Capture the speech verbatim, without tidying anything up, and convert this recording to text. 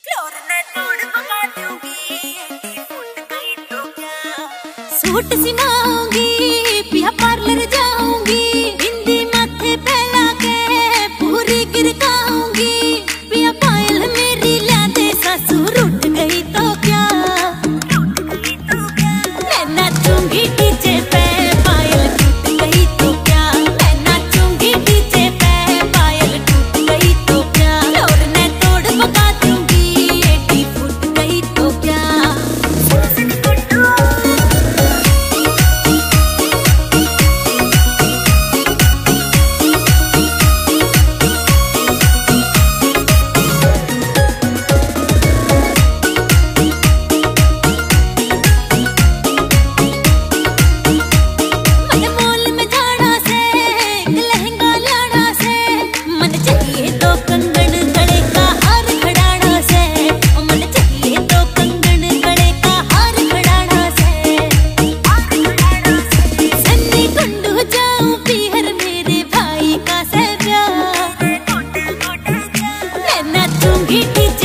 Suit सिमाऊंगी, पिया parlour जाऊंगी, बिंदी माथे पे लाके पूरी गिरकाऊंगी। पिया पायल मेरी ला दे, ससुर उठ गई तो क्या, मैं नाचूंगी डीजे पे, पायल टूट गई तो क्या, मैं नाचूंगी डीजे पे, पायल टूट गई तो क्या, और मैं तोड़ पका दूंगी, एटी फूट गई तो क्या। नाचूंगी।